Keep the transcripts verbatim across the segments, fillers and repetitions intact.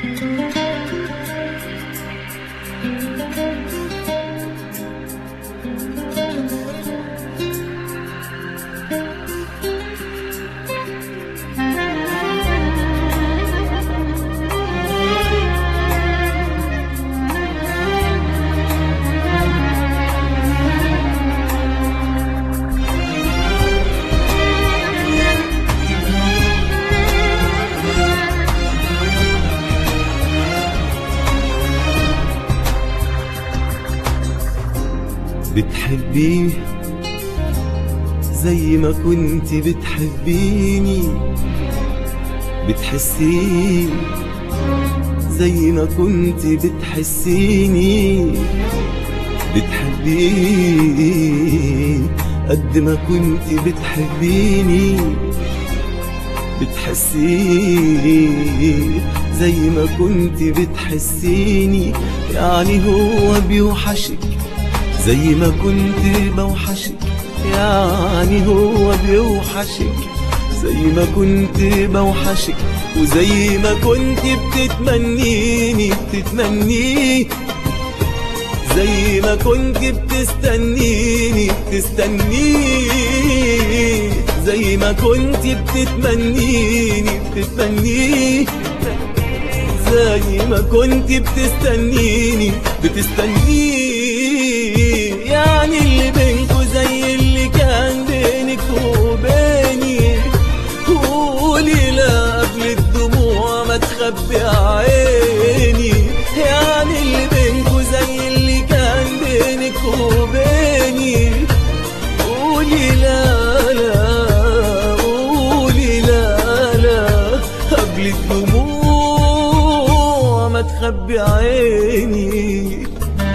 بتحبيه زي ما كنت بتحبيني، بتحسيه زي ما كنت بتحسيني، بتحبيه قد ما كنت بتحبيني، بتحسيه زي ما كنت بتحسيني. يعني هو بيوحشك زي ما كنت بوحشك، يعني هو بيوحشك زي ما كنت بوحشك، وزي ما كنت بتتمنيني بتتمنيه، زي ما كنت بتستنيني بتستنيه، زي ما كنت بتتمنيني بتتمنيه، زي ما كنت بتستنيني بتستنيه. يعني اللي بينكو زي اللي كان بينك وبيني، قولي لا قبل الدموع ما تخبي عيني. يعني اللي بينكو زي اللي كان بينك وبيني، قولي لا لا قولي لا لا قبل الدموع ما تخبي عيني.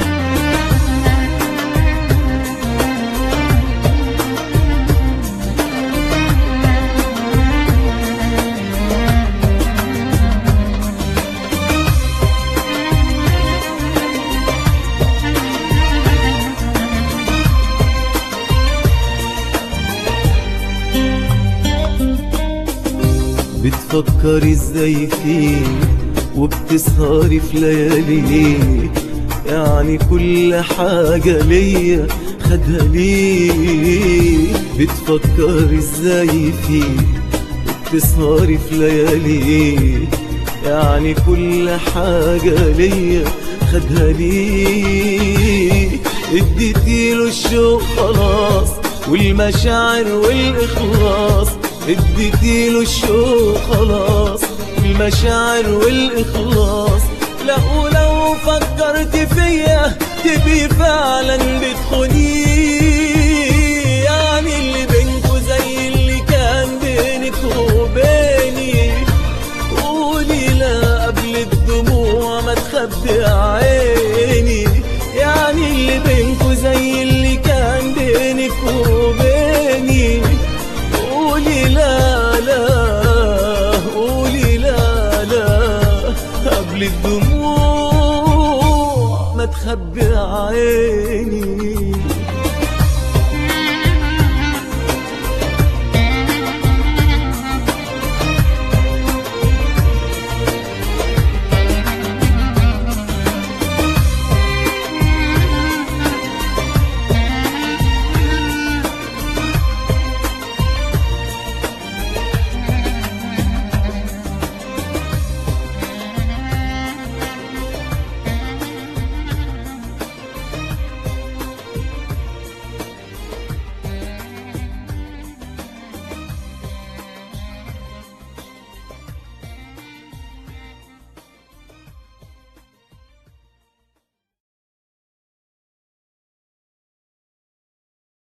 بتفكري ازاي فيه وبتسهري في ليالي، يعني كل حاجة ليا خدها ليه. بتفكري ازاي فيه وبتسهري في ليالي، يعني كل حاجة ليا خدها ليه. اديتيله الشوق خلاص والمشاعر والإخلاص، اديتيله الشوق خلاص والمشاعر والإخلاص. لا ولو فكرت فيا تبي فعلا بتخونيه. يعني اللي بينكو زي اللي كان بينك وبيني، قولي لا قبل الدموع ما تخبي عيني. يعني اللي بينكو زي اللي كان بينك وبيني، قولي لا لا قولي لا لا قبل الدموع ما تخبي عيني.